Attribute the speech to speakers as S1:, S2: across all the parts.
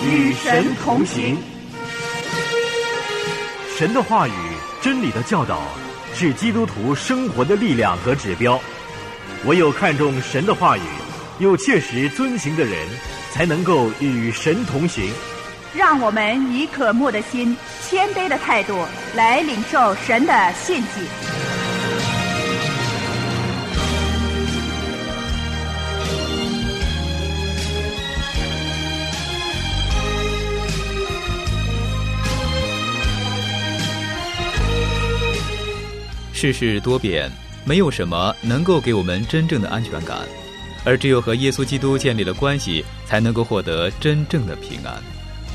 S1: 与神同行。
S2: 神的话语、真理的教导是基督徒生活的力量和指标。唯有看重神的话语，又切实遵行的人，才能够与神同行。
S1: 让我们以渴慕的心、谦卑的态度来领受神的信息。
S3: 世事多变，没有什么能够给我们真正的安全感，而只有和耶稣基督建立了关系，才能够获得真正的平安。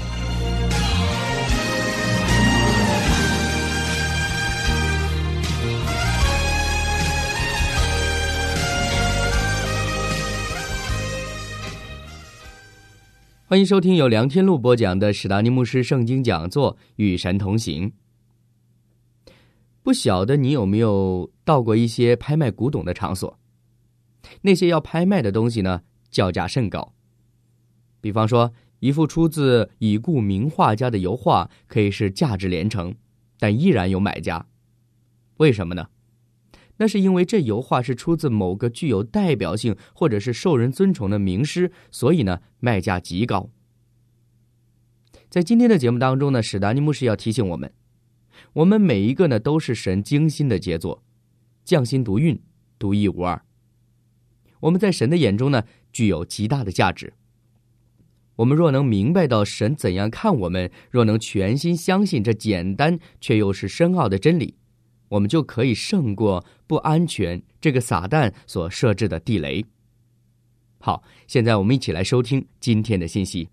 S4: 欢迎收听由梁天禄播讲的史达尼牧师圣经讲座《与神同行》。不晓得你有没有到过一些拍卖古董的场所？那些要拍卖的东西呢，叫价甚高。比方说，一幅出自已故名画家的油画可以是价值连城，但依然有买家。为什么呢？那是因为这油画是出自某个具有代表性或者是受人尊崇的名师，所以呢，卖价极高。在今天的节目当中呢，史达尼牧师要提醒我们每一个呢都是神精心的杰作，匠心独运，独一无二。我们在神的眼中呢，具有极大的价值。我们若能明白到神怎样看我们，若能全心相信这简单却又是深奥的真理，我们就可以胜过不安全这个撒旦所设置的地雷。好，现在我们一起来收听今天的信息。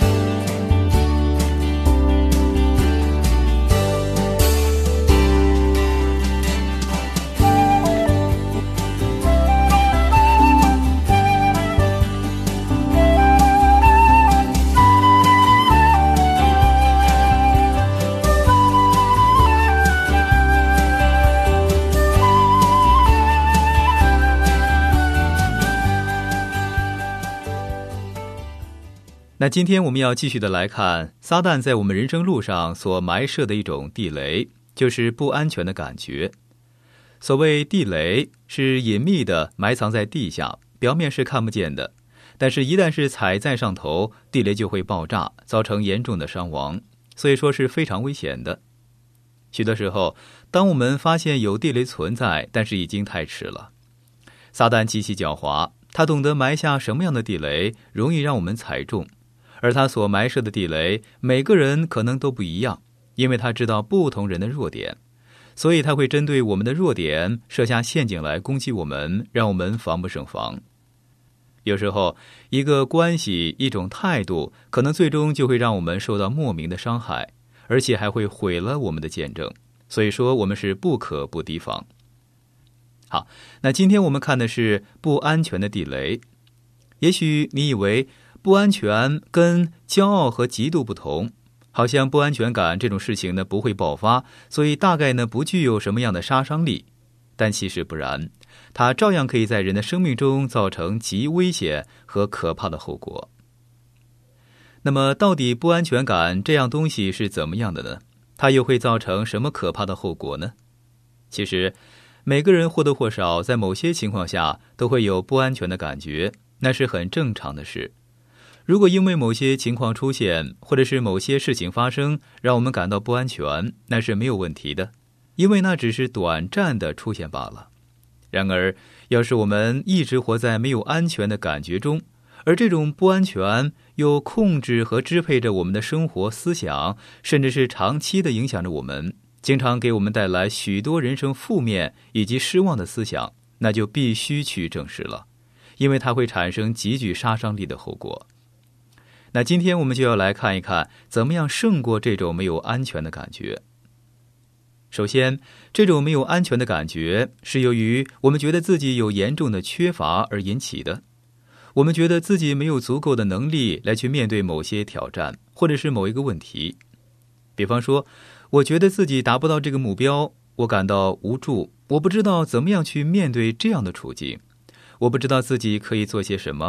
S3: 那今天我们要继续的来看撒旦在我们人生路上所埋设的一种地雷，就是不安全的感觉。所谓地雷，是隐秘的埋藏在地下，表面是看不见的，但是一旦是踩在上头，地雷就会爆炸，造成严重的伤亡，所以说是非常危险的。许多时候，当我们发现有地雷存在，但是已经太迟了。撒旦极其狡猾，他懂得埋下什么样的地雷容易让我们踩中，而他所埋设的地雷，每个人可能都不一样，因为他知道不同人的弱点，所以他会针对我们的弱点设下陷阱来攻击我们，让我们防不胜防。有时候，一个关系、一种态度，可能最终就会让我们受到莫名的伤害，而且还会毁了我们的见证。所以说，我们是不可不提防。好，那今天我们看的是不安全的地雷。也许你以为不安全跟骄傲和嫉妒不同，好像不安全感这种事情呢不会爆发，所以大概呢不具有什么样的杀伤力。但其实不然，它照样可以在人的生命中造成极危险和可怕的后果。那么到底不安全感这样东西是怎么样的呢？它又会造成什么可怕的后果呢？其实每个人或多或少在某些情况下都会有不安全的感觉，那是很正常的事。如果因为某些情况出现，或者是某些事情发生，让我们感到不安全，那是没有问题的，因为那只是短暂的出现罢了。然而，要是我们一直活在没有安全的感觉中，而这种不安全又控制和支配着我们的生活思想，甚至是长期的影响着我们，经常给我们带来许多人生负面以及失望的思想，那就必须去正视了，因为它会产生极具杀伤力的后果。那今天我们就要来看一看，怎么样胜过这种没有安全的感觉。首先，这种没有安全的感觉是由于我们觉得自己有严重的缺乏而引起的。我们觉得自己没有足够的能力来去面对某些挑战，或者是某一个问题。比方说，我觉得自己达不到这个目标，我感到无助，我不知道怎么样去面对这样的处境，我不知道自己可以做些什么，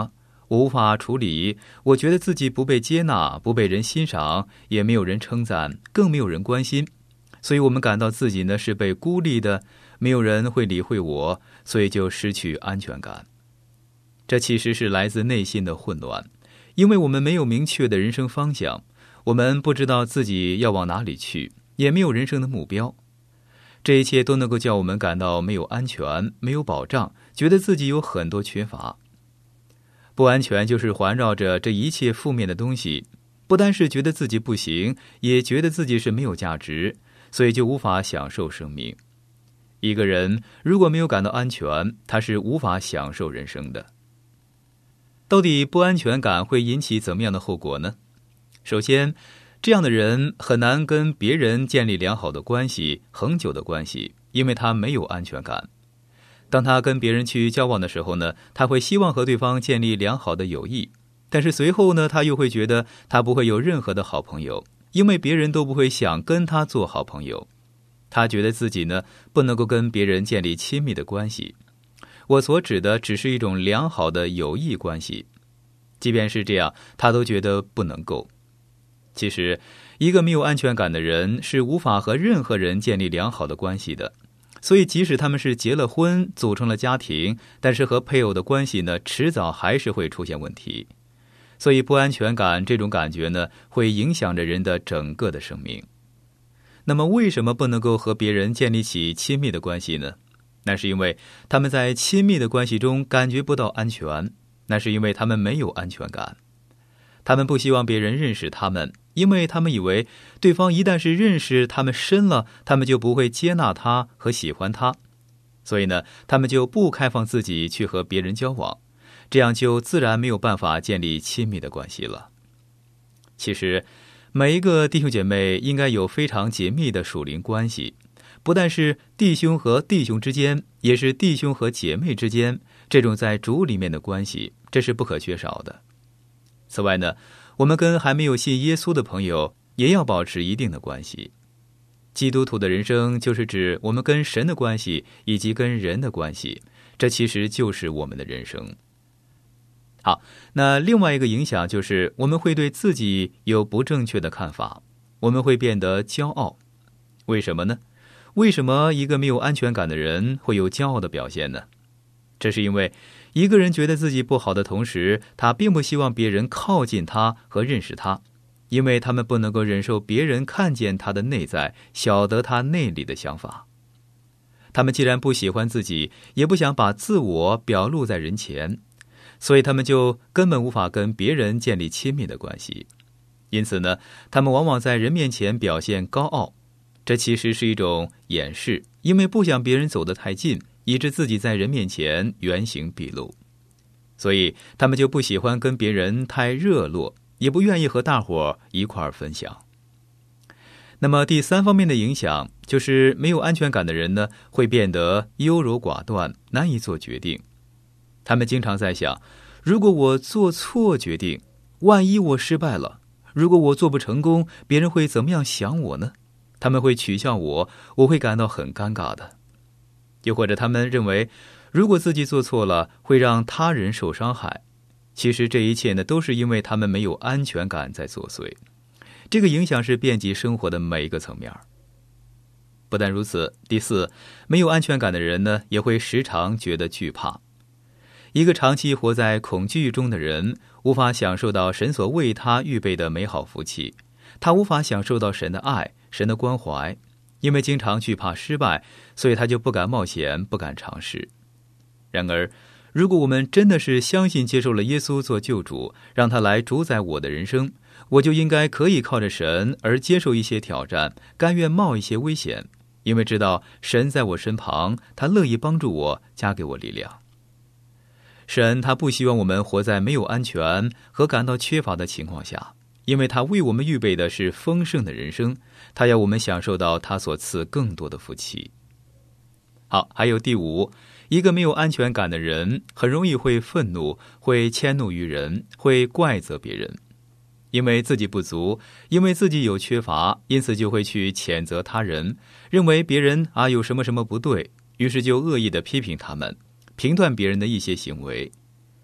S3: 我无法处理，我觉得自己不被接纳，不被人欣赏，也没有人称赞，更没有人关心，所以我们感到自己呢是被孤立的，没有人会理会我，所以就失去安全感。这其实是来自内心的混乱，因为我们没有明确的人生方向，我们不知道自己要往哪里去，也没有人生的目标。这一切都能够叫我们感到没有安全，没有保障，觉得自己有很多缺乏。不安全就是环绕着这一切负面的东西，不单是觉得自己不行，也觉得自己是没有价值，所以就无法享受生命。一个人如果没有感到安全，他是无法享受人生的。到底不安全感会引起怎么样的后果呢？首先，这样的人很难跟别人建立良好的关系，恒久的关系，因为他没有安全感。当他跟别人去交往的时候呢，他会希望和对方建立良好的友谊，但是随后呢，他又会觉得他不会有任何的好朋友，因为别人都不会想跟他做好朋友。他觉得自己呢，不能够跟别人建立亲密的关系。我所指的只是一种良好的友谊关系，即便是这样，他都觉得不能够。其实，一个没有安全感的人是无法和任何人建立良好的关系的。所以即使他们是结了婚，组成了家庭，但是和配偶的关系呢，迟早还是会出现问题。所以不安全感这种感觉呢，会影响着人的整个的生命。那么为什么不能够和别人建立起亲密的关系呢？那是因为他们在亲密的关系中感觉不到安全，那是因为他们没有安全感。他们不希望别人认识他们，因为他们以为对方一旦是认识他们深了，他们就不会接纳他和喜欢他。所以呢，他们就不开放自己去和别人交往，这样就自然没有办法建立亲密的关系了。其实，每一个弟兄姐妹应该有非常紧密的属灵关系，不但是弟兄和弟兄之间，也是弟兄和姐妹之间，这种在主里面的关系，这是不可缺少的。此外呢，我们跟还没有信耶稣的朋友也要保持一定的关系。基督徒的人生就是指我们跟神的关系以及跟人的关系，这其实就是我们的人生。好，那另外一个影响就是我们会对自己有不正确的看法，我们会变得骄傲。为什么呢？为什么一个没有安全感的人会有骄傲的表现呢？这是因为一个人觉得自己不好的同时，他并不希望别人靠近他和认识他，因为他们不能够忍受别人看见他的内在，晓得他内里的想法。他们既然不喜欢自己，也不想把自我表露在人前，所以他们就根本无法跟别人建立亲密的关系。因此呢，他们往往在人面前表现高傲，这其实是一种掩饰，因为不想别人走得太近，以致自己在人面前原形毕露。所以他们就不喜欢跟别人太热络，也不愿意和大伙一块儿分享。那么第三方面的影响就是没有安全感的人呢，会变得优柔寡断，难以做决定。他们经常在想，如果我做错决定，万一我失败了，如果我做不成功，别人会怎么样想我呢？他们会取笑我，我会感到很尴尬的。又或者他们认为，如果自己做错了，会让他人受伤害。其实这一切呢，都是因为他们没有安全感在作祟。这个影响是遍及生活的每一个层面。不但如此，第四，没有安全感的人呢，也会时常觉得惧怕。一个长期活在恐惧中的人，无法享受到神所为他预备的美好福气，他无法享受到神的爱、神的关怀。因为经常惧怕失败，所以他就不敢冒险，不敢尝试。然而，如果我们真的是相信接受了耶稣做救主，让他来主宰我的人生，我就应该可以靠着神而接受一些挑战，甘愿冒一些危险，因为知道神在我身旁，他乐意帮助我，加给我力量。神他不希望我们活在没有安全和感到缺乏的情况下，因为他为我们预备的是丰盛的人生，他要我们享受到他所赐更多的福气。好，还有第五，一个没有安全感的人很容易会愤怒，会迁怒于人，会怪责别人。因为自己不足，因为自己有缺乏，因此就会去谴责他人，认为别人有什么什么不对，于是就恶意地批评他们，评断别人的一些行为。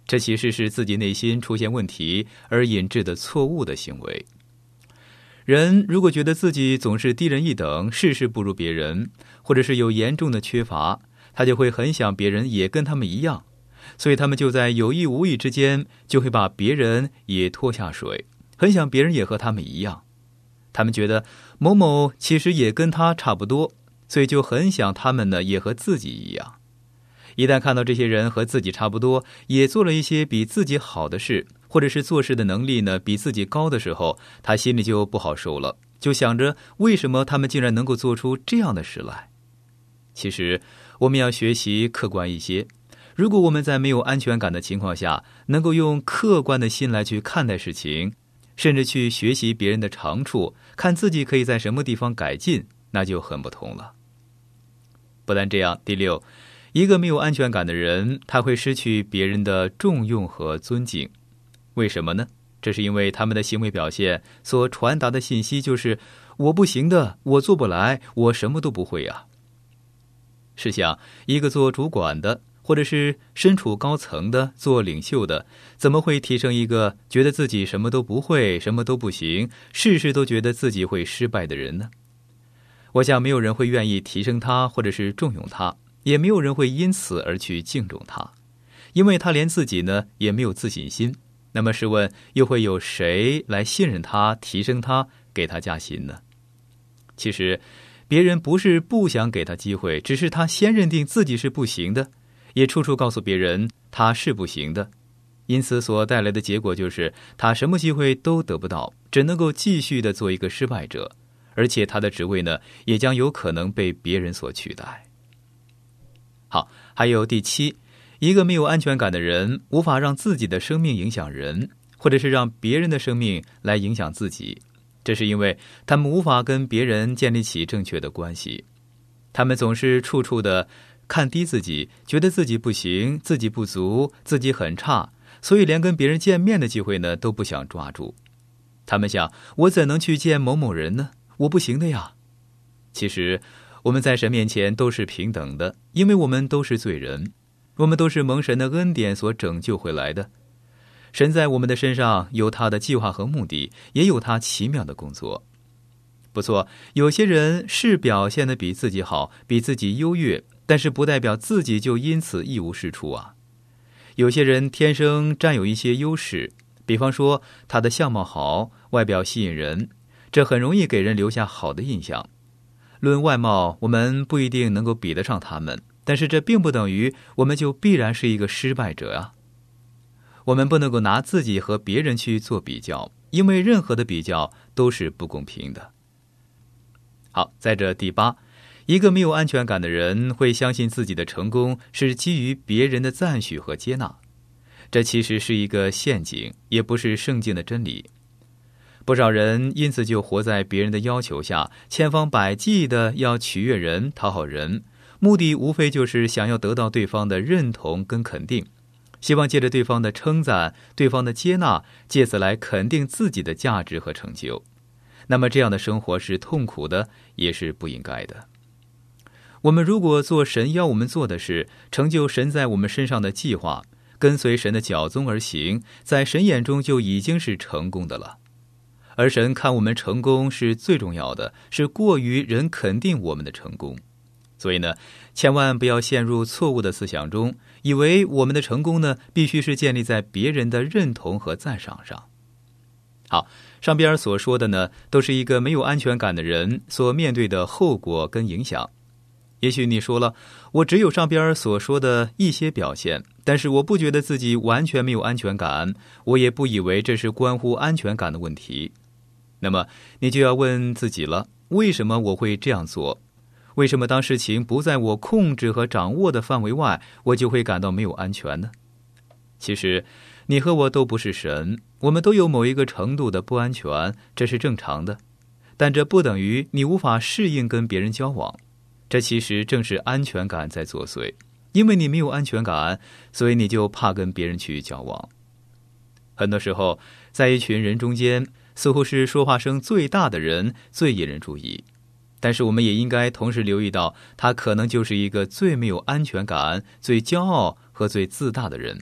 S3: 这其实是自己内心出现问题而引致的错误的行为。人如果觉得自己总是低人一等，事事不如别人，或者是有严重的缺乏，他就会很想别人也跟他们一样，所以他们就在有意无意之间就会把别人也拖下水，很想别人也和他们一样。他们觉得某某其实也跟他差不多，所以就很想他们呢也和自己一样。一旦看到这些人和自己差不多，也做了一些比自己好的事，或者是做事的能力呢比自己高的时候，他心里就不好受了，就想着为什么他们竟然能够做出这样的事来。其实我们要学习客观一些，如果我们在没有安全感的情况下，能够用客观的心来去看待事情，甚至去学习别人的长处，看自己可以在什么地方改进，那就很不同了。不但这样，第六，一个没有安全感的人，他会失去别人的重用和尊敬。为什么呢？这是因为他们的行为表现所传达的信息就是我不行的，我做不来，我什么都不会啊。试想，一个做主管的，或者是身处高层的，做领袖的，怎么会提升一个觉得自己什么都不会，什么都不行，事事都觉得自己会失败的人呢？我想没有人会愿意提升他，或者是重用他，也没有人会因此而去敬重他，因为他连自己呢也没有自信心。那么试问，又会有谁来信任他、提升他、给他加薪呢？其实别人不是不想给他机会，只是他先认定自己是不行的，也处处告诉别人他是不行的，因此所带来的结果就是他什么机会都得不到，只能够继续的做一个失败者，而且他的职位呢也将有可能被别人所取代。好，还有第七，一个没有安全感的人无法让自己的生命影响人，或者是让别人的生命来影响自己，这是因为他们无法跟别人建立起正确的关系。他们总是处处的看低自己，觉得自己不行，自己不足，自己很差，所以连跟别人见面的机会呢都不想抓住。他们想，我怎能去见某某人呢？我不行的呀。其实我们在神面前都是平等的，因为我们都是罪人，我们都是蒙神的恩典所拯救回来的。神在我们的身上有他的计划和目的，也有他奇妙的工作。不错，有些人是表现得比自己好，比自己优越，但是不代表自己就因此一无是处啊。有些人天生占有一些优势，比方说他的相貌好，外表吸引人，这很容易给人留下好的印象。论外貌，我们不一定能够比得上他们，但是这并不等于我们就必然是一个失败者啊。我们不能够拿自己和别人去做比较，因为任何的比较都是不公平的。好，在这第八，一个没有安全感的人会相信自己的成功是基于别人的赞许和接纳，这其实是一个陷阱，也不是圣经的真理。不少人因此就活在别人的要求下，千方百计的要取悦人、讨好人，目的无非就是想要得到对方的认同跟肯定，希望借着对方的称赞、对方的接纳，借此来肯定自己的价值和成就。那么这样的生活是痛苦的，也是不应该的。我们如果做神要我们做的事，成就神在我们身上的计划，跟随神的脚踪而行，在神眼中就已经是成功的了。而神看我们成功是最重要的，是过于人肯定我们的成功。所以呢，千万不要陷入错误的思想中，以为我们的成功呢，必须是建立在别人的认同和赞赏上。好，上边所说的呢，都是一个没有安全感的人所面对的后果跟影响。也许你说了，我只有上边所说的一些表现，但是我不觉得自己完全没有安全感，我也不以为这是关乎安全感的问题。那么你就要问自己了，为什么我会这样做？为什么当事情不在我控制和掌握的范围外，我就会感到没有安全呢？其实你和我都不是神，我们都有某一个程度的不安全，这是正常的。但这不等于你无法适应跟别人交往，这其实正是安全感在作祟。因为你没有安全感，所以你就怕跟别人去交往。很多时候，在一群人中间，似乎是说话声最大的人最引人注意，但是我们也应该同时留意到，他可能就是一个最没有安全感、最骄傲和最自大的人，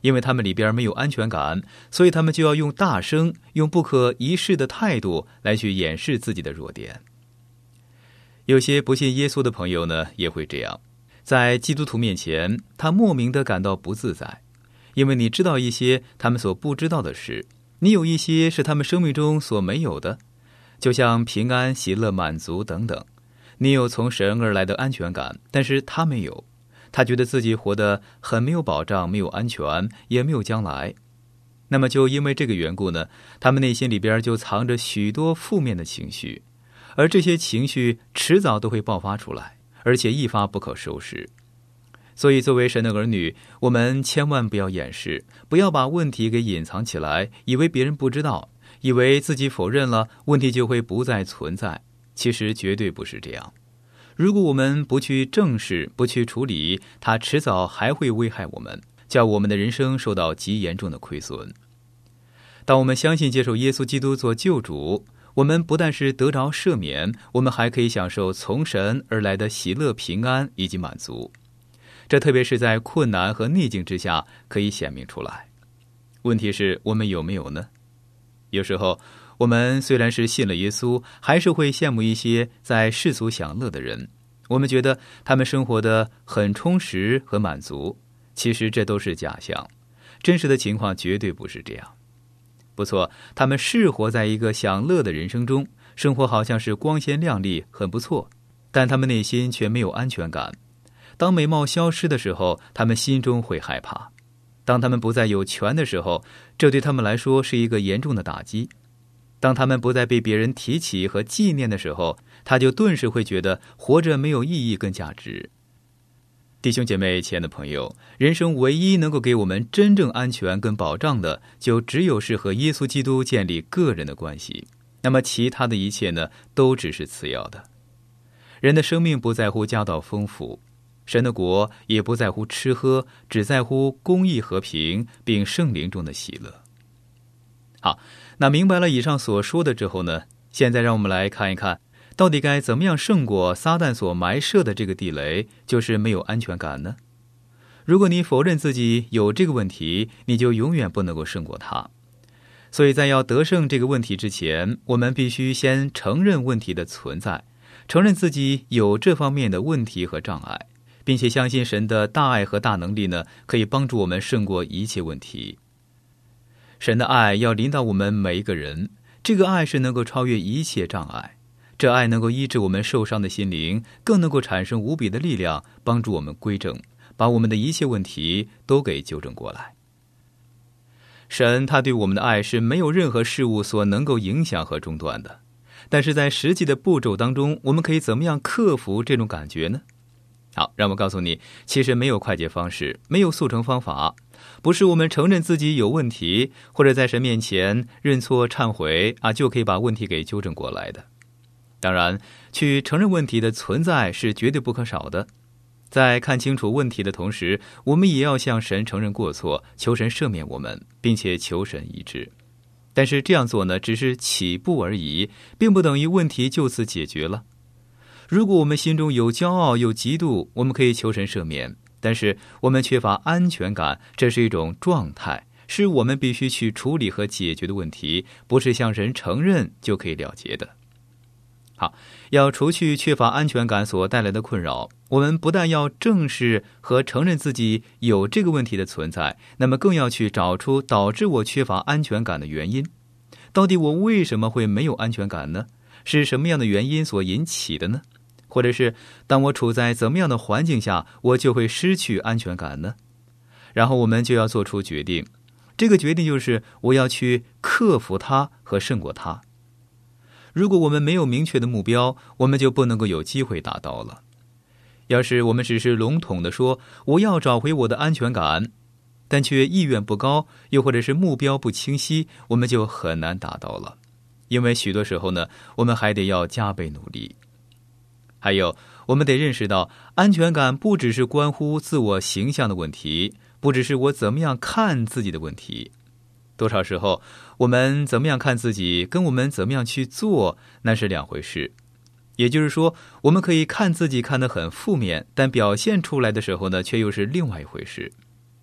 S3: 因为他们里边没有安全感，所以他们就要用大声、用不可一世的态度来去掩饰自己的弱点。有些不信耶稣的朋友呢，也会这样，在基督徒面前，他莫名地感到不自在，因为你知道一些他们所不知道的事，你有一些是他们生命中所没有的，就像平安、喜乐、满足等等。你有从神而来的安全感，但是他没有，他觉得自己活得很没有保障，没有安全，也没有将来。那么就因为这个缘故呢，他们内心里边就藏着许多负面的情绪，而这些情绪迟早都会爆发出来，而且一发不可收拾。所以作为神的儿女，我们千万不要掩饰，不要把问题给隐藏起来，以为别人不知道，以为自己否认了，问题就会不再存在。其实绝对不是这样。如果我们不去正视，不去处理，它迟早还会危害我们，叫我们的人生受到极严重的亏损。当我们相信接受耶稣基督做救主，我们不但是得着赦免，我们还可以享受从神而来的喜乐、平安以及满足。这特别是在困难和逆境之下可以显明出来。问题是我们有没有呢？有时候我们虽然是信了耶稣，还是会羡慕一些在世俗享乐的人，我们觉得他们生活得很充实和满足，其实这都是假象，真实的情况绝对不是这样。不错，他们是活在一个享乐的人生中，生活好像是光鲜亮丽，很不错，但他们内心却没有安全感。当美貌消失的时候，他们心中会害怕。当他们不再有权的时候，这对他们来说是一个严重的打击。当他们不再被别人提起和纪念的时候，他就顿时会觉得活着没有意义跟价值。弟兄姐妹，亲爱的朋友，人生唯一能够给我们真正安全跟保障的，就只有是和耶稣基督建立个人的关系。那么其他的一切呢，都只是次要的。人的生命不在乎家道丰富，神的国也不在乎吃喝，只在乎公义、和平，并圣灵中的喜乐。好，那明白了以上所说的之后呢，现在让我们来看一看，到底该怎么样胜过撒旦所埋设的这个地雷，就是没有安全感呢？如果你否认自己有这个问题，你就永远不能够胜过它。所以在要得胜这个问题之前，我们必须先承认问题的存在，承认自己有这方面的问题和障碍，并且相信神的大爱和大能力呢，可以帮助我们胜过一切问题。神的爱要临到我们每一个人，这个爱是能够超越一切障碍，这爱能够医治我们受伤的心灵，更能够产生无比的力量，帮助我们归正，把我们的一切问题都给纠正过来。神他对我们的爱是没有任何事物所能够影响和中断的，但是在实际的步骤当中，我们可以怎么样克服这种感觉呢？好，让我告诉你，其实没有快捷方式，没有速成方法，不是我们承认自己有问题，或者在神面前认错忏悔就可以把问题给纠正过来的。当然，去承认问题的存在是绝对不可少的。在看清楚问题的同时，我们也要向神承认过错，求神赦免我们，并且求神医治。但是这样做呢，只是起步而已，并不等于问题就此解决了。如果我们心中有骄傲有嫉妒，我们可以求神赦免，但是我们缺乏安全感，这是一种状态，是我们必须去处理和解决的问题，不是向神承认就可以了结的。好，要除去缺乏安全感所带来的困扰，我们不但要正视和承认自己有这个问题的存在，那么更要去找出导致我缺乏安全感的原因。到底我为什么会没有安全感呢？是什么样的原因所引起的呢？或者是当我处在怎么样的环境下，我就会失去安全感呢？然后我们就要做出决定，这个决定就是我要去克服它和胜过它。如果我们没有明确的目标，我们就不能够有机会达到了。要是我们只是笼统地说我要找回我的安全感，但却意愿不高，又或者是目标不清晰，我们就很难达到了。因为许多时候呢，我们还得要加倍努力。还有，我们得认识到，安全感不只是关乎自我形象的问题，不只是我怎么样看自己的问题。多少时候，我们怎么样看自己，跟我们怎么样去做，那是两回事。也就是说，我们可以看自己看得很负面，但表现出来的时候呢，却又是另外一回事。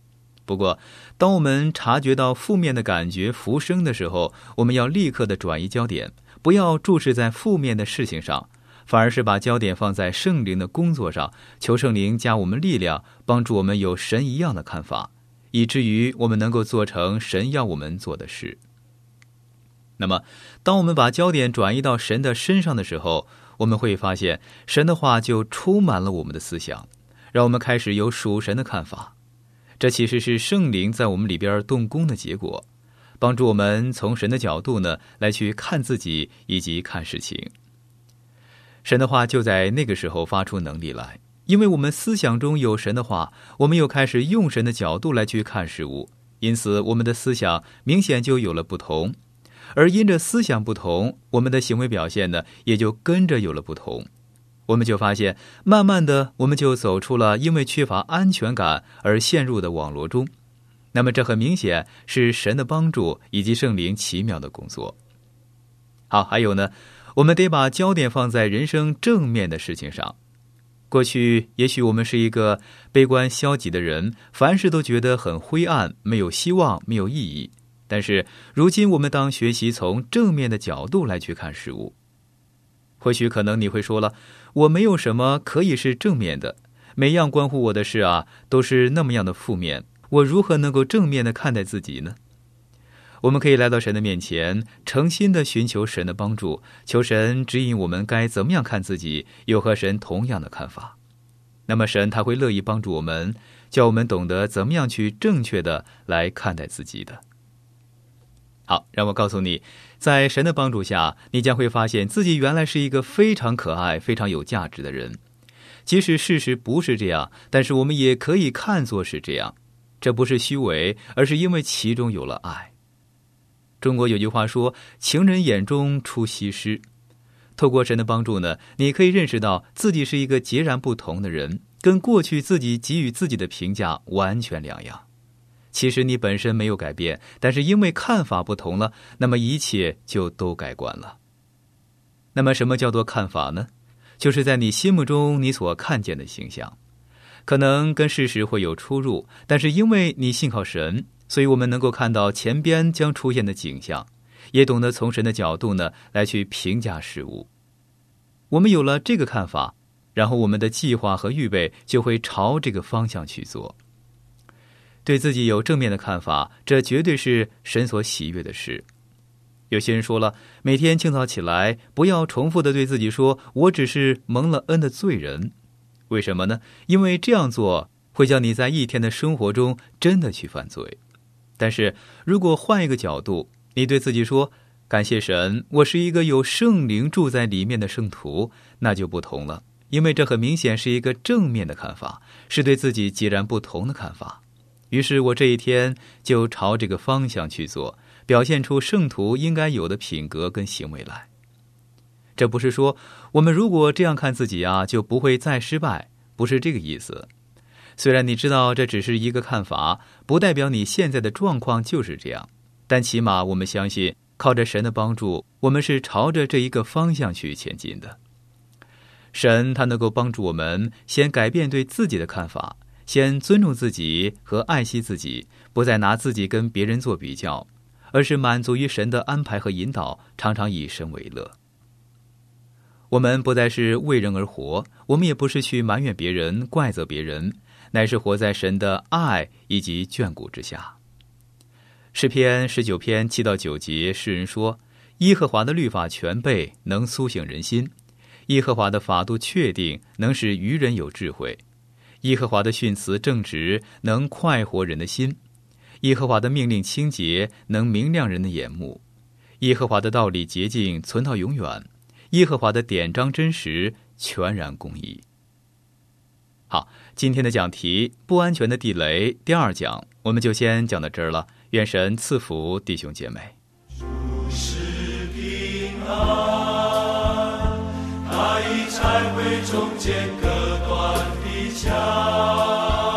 S3: 不过，当我们察觉到负面的感觉浮生的时候，我们要立刻的转移焦点，不要注视在负面的事情上，反而是把焦点放在圣灵的工作上，求圣灵加我们力量，帮助我们有神一样的看法，以至于我们能够做成神要我们做的事。那么，当我们把焦点转移到神的身上的时候，我们会发现神的话就充满了我们的思想，让我们开始有属神的看法。这其实是圣灵在我们里边动工的结果，帮助我们从神的角度呢来去看自己以及看事情。神的话就在那个时候发出能力来，因为我们思想中有神的话，我们又开始用神的角度来去看事物，因此我们的思想明显就有了不同，而因着思想不同，我们的行为表现呢也就跟着有了不同。我们就发现，慢慢的我们就走出了因为缺乏安全感而陷入的网络中。那么这很明显是神的帮助以及圣灵奇妙的工作。好，还有呢，我们得把焦点放在人生正面的事情上。过去也许我们是一个悲观消极的人，凡事都觉得很灰暗，没有希望，没有意义。但是如今我们当学习从正面的角度来去看事物。或许可能你会说了，我没有什么可以是正面的，每样关乎我的事啊都是那么样的负面，我如何能够正面的看待自己呢？我们可以来到神的面前，诚心的寻求神的帮助，求神指引我们该怎么样看自己，有和神同样的看法。那么神他会乐意帮助我们，叫我们懂得怎么样去正确的来看待自己的。好，让我告诉你，在神的帮助下，你将会发现自己原来是一个非常可爱、非常有价值的人。即使事实不是这样，但是我们也可以看作是这样。这不是虚伪，而是因为其中有了爱。中国有句话说，情人眼中出西施。透过神的帮助呢，你可以认识到自己是一个截然不同的人，跟过去自己给予自己的评价完全两样。其实你本身没有改变，但是因为看法不同了，那么一切就都改观了。那么什么叫做看法呢？就是在你心目中你所看见的形象，可能跟事实会有出入，但是因为你信靠神，所以我们能够看到前边将出现的景象，也懂得从神的角度呢来去评价事物。我们有了这个看法，然后我们的计划和预备就会朝这个方向去做。对自己有正面的看法，这绝对是神所喜悦的事。有些人说了，每天清早起来，不要重复的对自己说，我只是蒙了恩的罪人。为什么呢？因为这样做会叫你在一天的生活中真的去犯罪。但是如果换一个角度，你对自己说，感谢神，我是一个有圣灵住在里面的圣徒，那就不同了。因为这很明显是一个正面的看法，是对自己截然不同的看法。于是我这一天就朝这个方向去做，表现出圣徒应该有的品格跟行为来。这不是说我们如果这样看自己啊，就不会再失败，不是这个意思。虽然你知道这只是一个看法，不代表你现在的状况就是这样，但起码我们相信，靠着神的帮助，我们是朝着这一个方向去前进的。神他能够帮助我们先改变对自己的看法，先尊重自己和爱惜自己，不再拿自己跟别人做比较，而是满足于神的安排和引导，常常以神为乐。我们不再是为人而活，我们也不是去埋怨别人、怪责别人，乃是活在神的爱以及眷顾之下。诗篇19篇7到9节，诗人说，耶和华的律法全备，能苏醒人心；耶和华的法度确定，能使愚人有智慧；耶和华的训词正直，能快活人的心；耶和华的命令清洁，能明亮人的眼目；耶和华的道理洁净，存到永远；耶和华的典章真实，全然公义。好，今天的讲题不安全的地雷第2讲，我们就先讲到这儿了。愿神赐福弟兄姐妹。
S5: 主是平安，他已拆毁中间隔断的墙。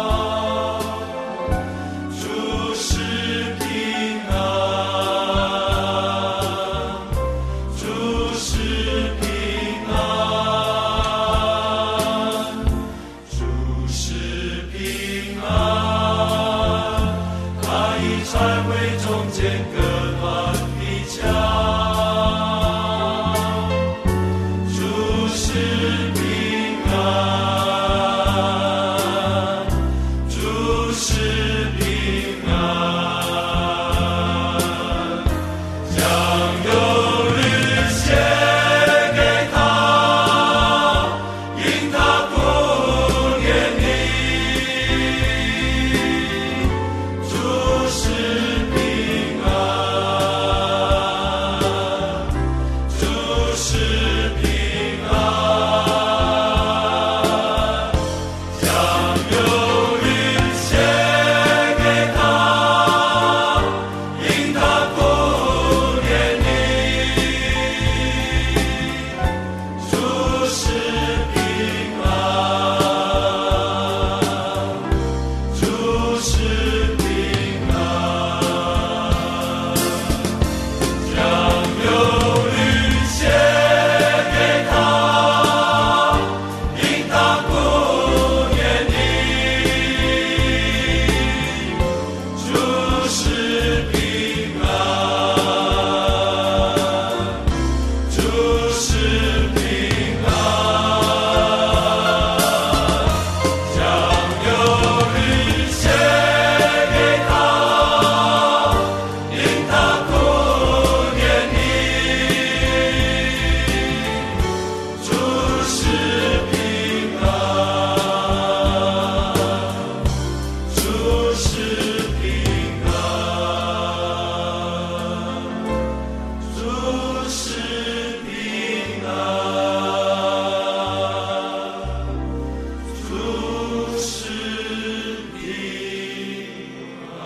S5: 主是平安，主是平安，主是平安。 间隔断的墙，主是平安，主是平安，将忧虑献给他，因他顾念你，主是平安，主是平安，将忧虑献给他，因他顾念你，主是平安，主是平安，将忧虑献给他，因他顾念你，主是平安，主是平安，将忧虑献给他，因他顾念你，主是平安，主是平安，主是平安，主是平安。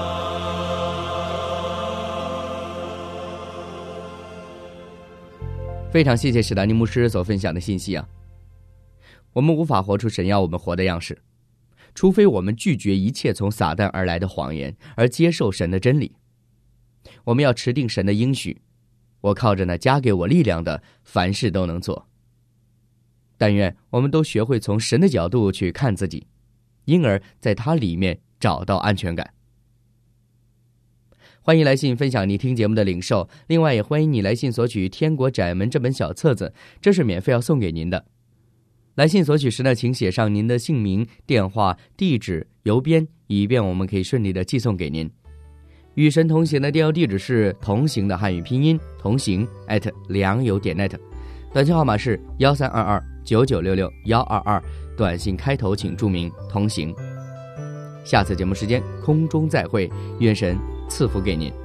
S4: 非常谢谢史达尼牧师所分享的信息啊！我们无法活出神要我们活的样式，除非我们拒绝一切从撒旦而来的谎言，而接受神的真理。我们要持定神的应许，我靠着那加给我力量的，凡事都能做。但愿我们都学会从神的角度去看自己，因而在他里面找到安全感。欢迎来信分享你听节目的领受，另外也欢迎你来信索取《天国窄门》这本小册子，这是免费要送给您的。来信索取时呢，请写上您的姓名、电话、地址、邮编，以便我们可以顺利的寄送给您。与神同行的电邮地址是同行的汉语拼音同行@良友.net，短信号码是13229966-122，短信开头请注明同行。下次节目时间空中再会，愿神赐福给您。